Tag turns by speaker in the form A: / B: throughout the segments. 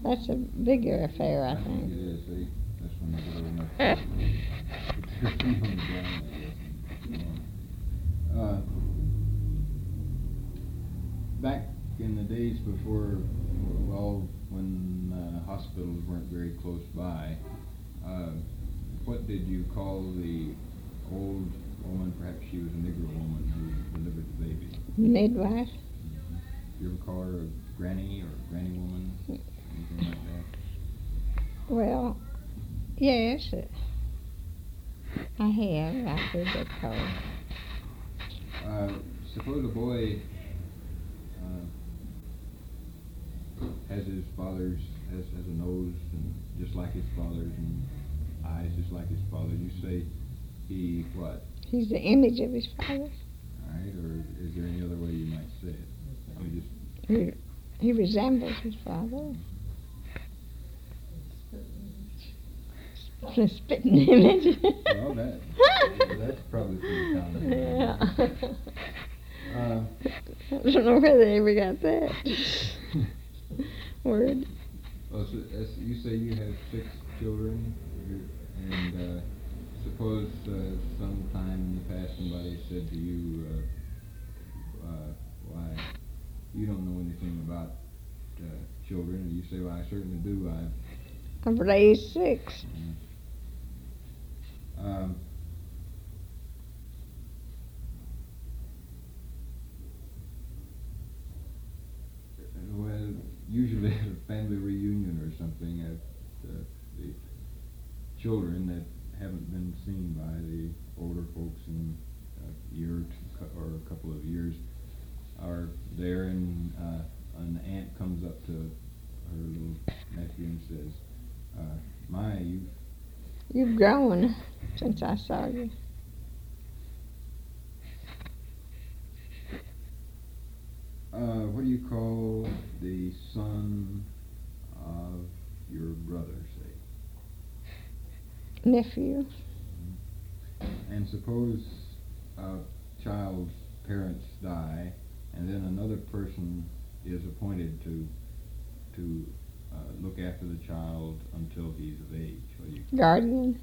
A: That's a bigger affair, I
B: I think
A: think.
B: it is, see, that's when they get old enough to put their feet on the ground, I guess, and go on. Back in the days before, well, when hospitals weren't very close by, what did you call the old woman, perhaps she was a Negro woman who delivered the baby?
A: Midwife?
B: You ever call her a granny or granny woman, anything like that?
A: Well, yes, I have. I've heard that called.
B: Suppose a boy has his father's, has a nose and just like his father's and eyes just like his father. You say he what?
A: He's the image of his father.
B: All right, or is there any other way you might say it? I mean, just
A: He resembles his father. A spitting image.
B: well, that's probably pretty common.
A: Yeah.
B: Uh,
A: I don't know where they ever got that word.
B: Well, so, you say you have 6 children, and suppose sometime in the past somebody said to you, why, you don't know anything about children, and you say, well, I certainly do.
A: I've raised 6.
B: Well, usually at a family reunion or something, the children that haven't been seen by the older folks in a year or a couple of years are there, and an aunt comes up to her little nephew and says,
A: You've grown since I saw you.
B: What do you call the son of your brother, say?
A: Nephew.
B: And suppose a child's parents die, and then another person is appointed to look after the child until he's of age. What do you call
A: Guardian.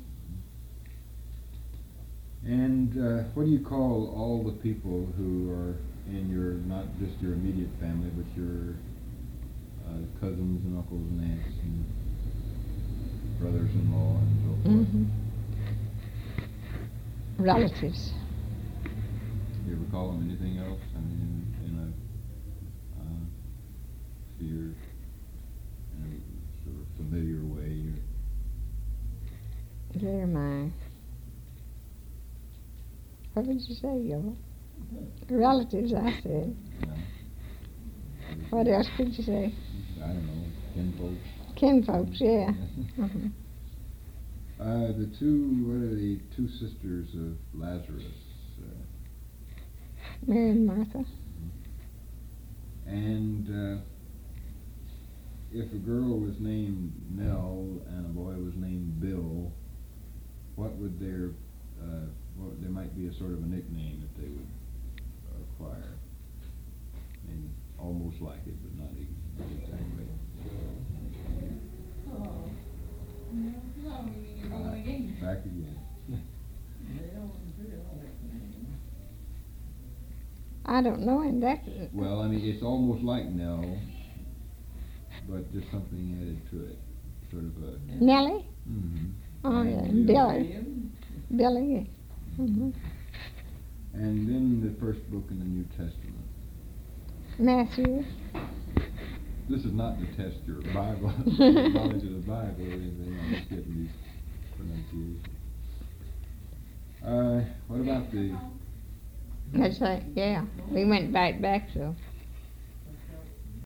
B: And what do you call all the people who are in your, not just your immediate family, but your cousins and uncles and aunts and brothers-in-law and so forth?
A: Mm-hmm. Relatives.
B: You ever call them anything else? I mean, in a sphere, in a sort of familiar way?
A: They're my... What did you say, Joel? Relatives, I said.
B: Yeah.
A: What else did you say?
B: I don't know, kinfolks.
A: Kinfolks, yeah. Mm-hmm.
B: The two, what are the 2 sisters of Lazarus?
A: Mary and Martha.
B: And if a girl was named Nell and a boy was named Bill, what would there might be a sort of a nickname that they would acquire. I mean, almost like it, but not exactly. Back again.
A: I don't know him that.
B: Well, I mean, it's almost like Nell, but just something added to it. Sort of a...
A: Nellie?
B: Mm-hmm.
A: Oh, yeah.
B: And
A: Billy. Billy. Mm-hmm.
B: And then the first book in the New Testament.
A: Matthew.
B: This is not to test your Bible, knowledge of the Bible or anything. I'm just getting these pronunciations. What about the...
A: That's right, yeah. We went back, so.